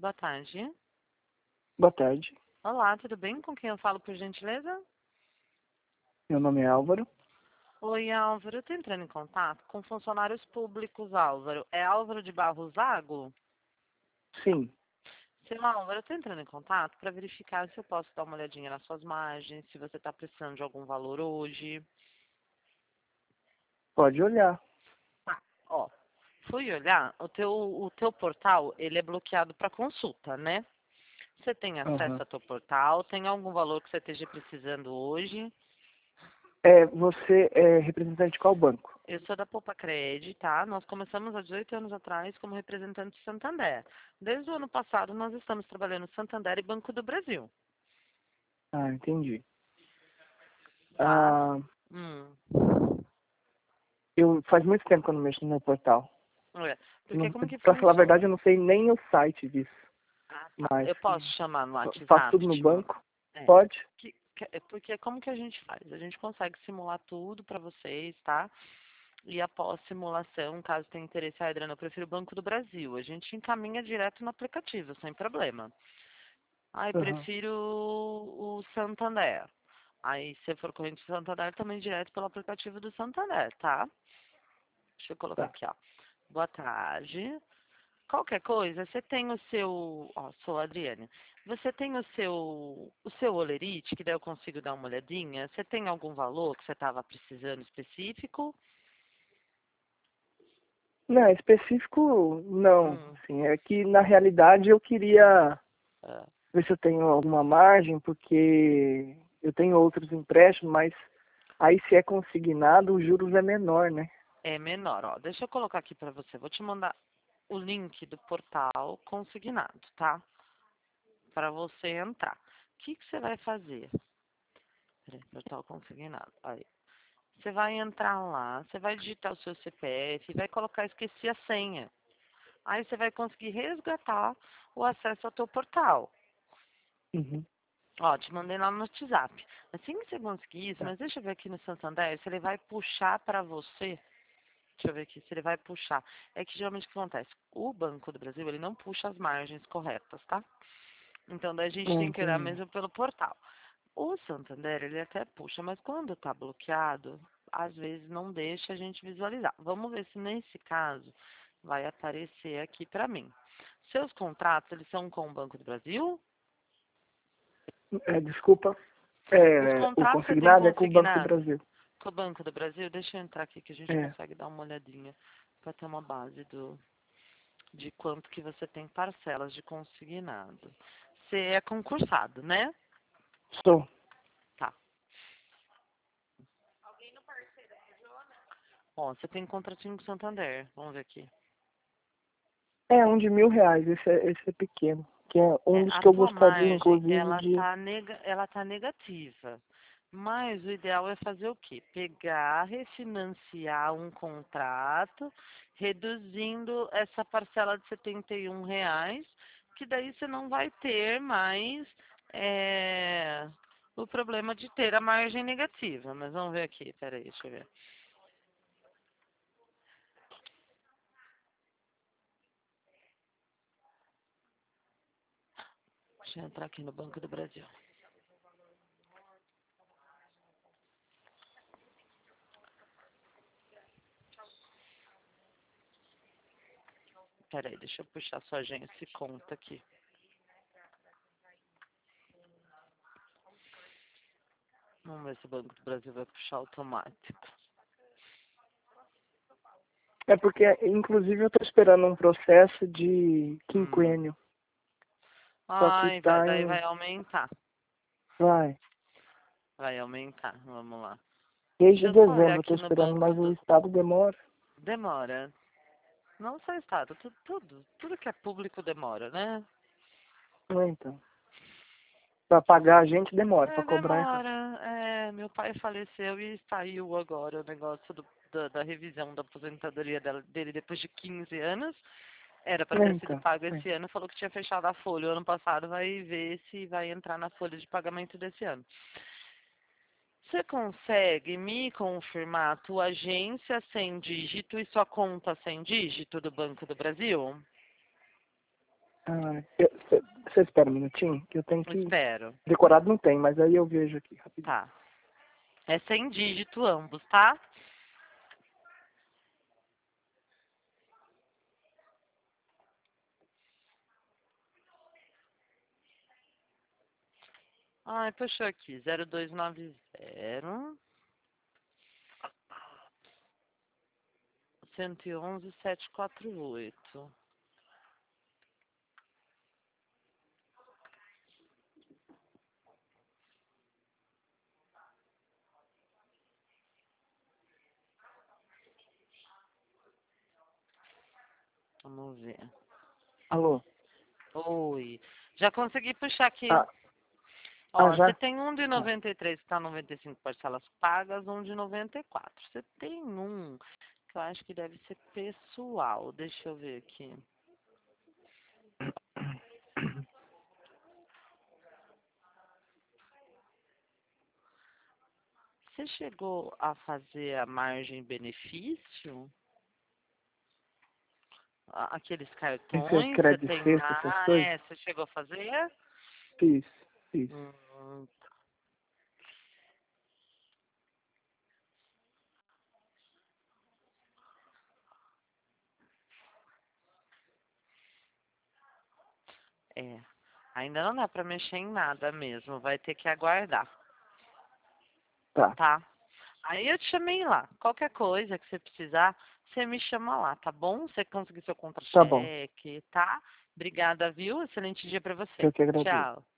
Boa tarde. Boa tarde, Olá, tudo bem? Com quem eu falo, por gentileza? meu nome é Álvaro. Oi, Álvaro. Eu tô entrando em contato com funcionários públicos, Álvaro. É Álvaro de Barros Zago? Sim, Seu Álvaro, eu tô entrando em contato para verificar se eu posso dar uma olhadinha nas suas margens, se você está precisando de algum valor hoje. pode olhar. Ó, fui olhar, o teu portal, ele é bloqueado para consulta, né? Você tem acesso Aham. ao teu portal? Tem algum valor que você esteja precisando hoje? Você é representante de qual banco? Eu sou da Poupa Cred, tá? Nós começamos há 18 anos atrás como representante de Santander. Desde o ano passado, nós estamos trabalhando Santander e Banco do Brasil, Ah, entendi. tá? Ah, Hum. faz muito tempo que eu não mexo no meu portal. É. Porque Não, como que pra falar a verdade, eu funciona? não sei nem o site disso, Ah, tá. mas Eu posso chamar no faço WhatsApp? tudo no Tipo, banco. é. Pode? Porque como que a gente faz? A gente consegue simular tudo para vocês, tá? E após simulação, caso tenha interesse, Adriana, eu prefiro o Banco do Brasil. A gente encaminha direto no aplicativo, sem problema. Aí Aham. prefiro o Santander. Aí, se for corrente do Santander, também direto pelo aplicativo do Santander, tá? Deixa eu colocar Tá. aqui, ó. Boa tarde. Qualquer coisa, você tem o seu... Ó, sou a Adriane. Você tem o seu Olerite, que daí eu consigo dar uma olhadinha? Você tem algum valor que você estava precisando específico? Não, específico não. Hum, Assim, é que na realidade eu queria é ver se eu tenho alguma margem, porque eu tenho outros empréstimos, mas aí se é consignado, os juros é menor, né? é menor, ó. Deixa eu colocar aqui para você. Vou te mandar o link do portal consignado, tá? Para você entrar. O que você vai fazer? Peraí, portal consignado. Aí. Você vai entrar lá, você vai digitar o seu CPF, vai colocar esqueci a senha. Aí você vai conseguir resgatar o acesso ao teu portal. Uhum. Ó, te mandei lá no WhatsApp. Assim que você conseguir isso, Tá. mas deixa eu ver aqui no Santander, se ele vai puxar para você. Deixa eu ver aqui se ele vai puxar. É que geralmente o que acontece? O Banco do Brasil, ele não puxa as margens corretas, tá? Então daí a gente tem que olhar Entendi. mesmo pelo portal. O Santander, ele até puxa, mas quando está bloqueado, às vezes não deixa a gente visualizar. Vamos ver se nesse caso vai aparecer aqui para mim. Seus contratos, eles são com o Banco do Brasil? Desculpa, Os o contratos você tem consignado é com o Banco do consignado Brasil. com o Banco do Brasil? Deixa eu entrar aqui que a gente É, consegue dar uma olhadinha para ter uma base de quanto que você tem parcelas de consignado. Você é concursado, né? sou. Tá. Ó, você tem contratinho com o Santander. Vamos ver aqui. É um de R$ 1.000, esse é pequeno. Que é um É, dos a que eu tua gostaria, margem, inclusive, de. ela tá negativa. Mas o ideal é fazer o quê? Pegar, refinanciar um contrato, reduzindo essa parcela de R$ 71, que daí você não vai ter mais é, o problema de ter a margem negativa. Mas vamos ver aqui, peraí, deixa eu ver. Deixa eu entrar aqui no Banco do Brasil. Peraí, deixa eu puxar sua agência e conta aqui. Vamos ver se o Banco do Brasil vai puxar automático. É porque, inclusive, eu estou esperando um processo de Hum. quinquênio. Só que Ai, tá daí em. vai aumentar. Vai. Vai aumentar. Vamos lá. Deixa Desde eu só olhar dezembro eu aqui estou no esperando, banco mas o do. Estado demora. Demora. Não só Estado, tudo que é público demora, né? Não, então. Para pagar a gente demora, para É, cobrar é rápido. demora. É, meu pai faleceu e saiu agora o negócio da revisão da aposentadoria dele depois de 15 anos. Era para É, ter sido então. pago É. esse ano, falou que tinha fechado a folha. O ano passado vai ver se vai entrar na folha de pagamento desse ano. Você consegue me confirmar a tua agência sem dígito e sua conta sem dígito do Banco do Brasil? Você espera um minutinho, que eu tenho que... Espero. Decorado não tem, mas aí eu vejo aqui rapidinho. Tá. É 100 dígito ambos, tá? Ai, puxou aqui. 0290 111 748. Vamos ver. Alô? Oi. Já consegui puxar aqui. Ah, Ó, você já? tem um de 93 que tá 95 parcelas pagas, um de 94. Você tem um que eu acho que deve ser pessoal. Deixa eu ver aqui. Você chegou a fazer a margem benefício? Aqueles Esse é cartões, você crédito tem. sexta, essas Ah, coisas? é, você chegou a fazer? Fiz, fiz. Hum, é. Ainda não dá pra mexer em nada mesmo. Vai ter que aguardar, Tá, tá? Aí eu te chamei lá. Qualquer coisa que você precisar, você me chama lá, tá bom? Você conseguir seu tá bom. contra-cheque, tá? Obrigada, viu? Excelente dia pra você. Eu que agradeço. Tchau.